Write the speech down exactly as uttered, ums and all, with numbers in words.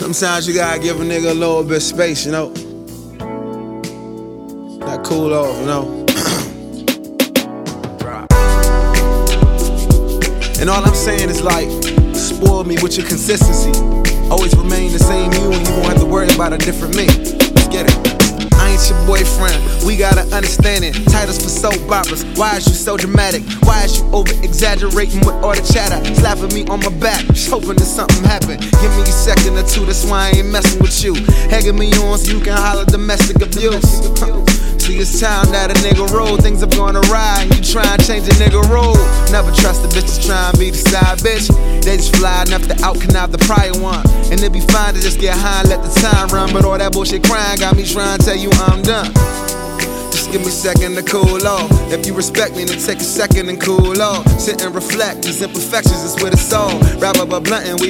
Sometimes you gotta give a nigga a little bit of space, you know? That cool off, you know? And all I'm saying is like, spoil me with your consistency. Always remain the same you and you won't have to worry about a different me. Let's get it. I ain't your boyfriend, we gotta understand it. Titles for soap operas, why is you so dramatic? Why is you over-exaggerating with all the chatter? Slapping me on my back, just hoping that something happen. Give me a second or two, that's why I ain't messing with you. Egging me on so you can holler domestic abuse. See, it's time that a nigga roll, things are gonna ride, and you try and change a nigga role. Never trust the bitches try and be the side bitch. They just fly enough to out-connive the prior one. And it be fine to just get high and let the time run, but all that bullshit crying got me trying to tell you I'm done. Just give me a second to cool off. If you respect me, then take a second and cool off. Sit and reflect, these imperfections is with a soul. Wrap up a blunt and we